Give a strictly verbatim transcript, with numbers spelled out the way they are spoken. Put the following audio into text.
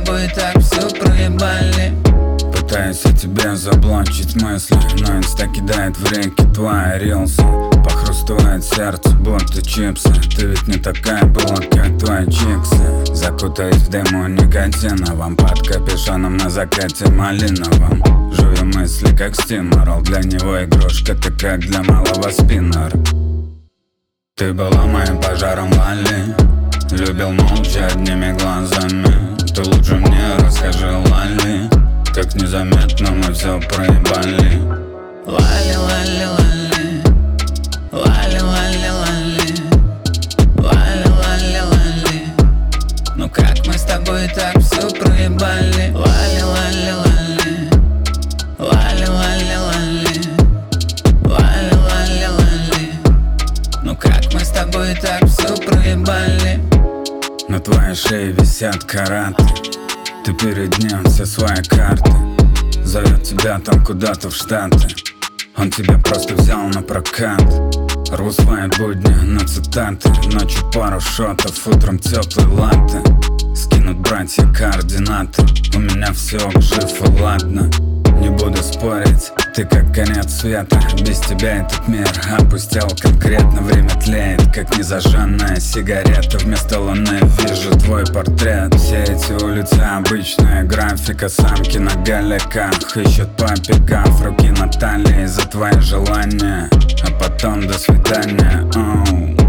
тобой так все проебали. Пытаюсь о тебе заблочить мысли, но инста кидает в реки твои рилсы. Похрустывает сердце, будто чипсы. Ты ведь не такая была, как твои чиксы. Закутаюсь в дыму никотиновом, под капюшоном на закате малиновом. Жую мысли, как стиморал, для него игрушка, ты как для малого спиннера. Ты была моим пожаром Лали, любил молча одними глазами. Ты лучше мне расскажи, Лали, как незаметно мы все проебали. Лали, лали, лали, лали, лали, лали, лали, лали, лали. Ну как мы с тобой так все проебали. Лали, лали, лали, лали, лали, лали, лали, лали, лали. Ну как мы с тобой так все проебали. На твоей шее висят караты, ты перед ним все свои карты. Зовет тебя там куда-то в Штаты, он тебя просто взял на прокат. Рву свои будни на цитаты, ночью пару шотов, утром теплый латте. Скинут братья координаты, у меня все жив и ладно. Не буду спорить, ты как конец света. Без тебя этот мир опустел конкретно. Время тлеет, как незажженная сигарета. Вместо луны вижу твой портрет. Все эти улицы обычная графика. Самки на галиках ищут по пикап. Руки на талии за твои желания, а потом до свидания. Оу.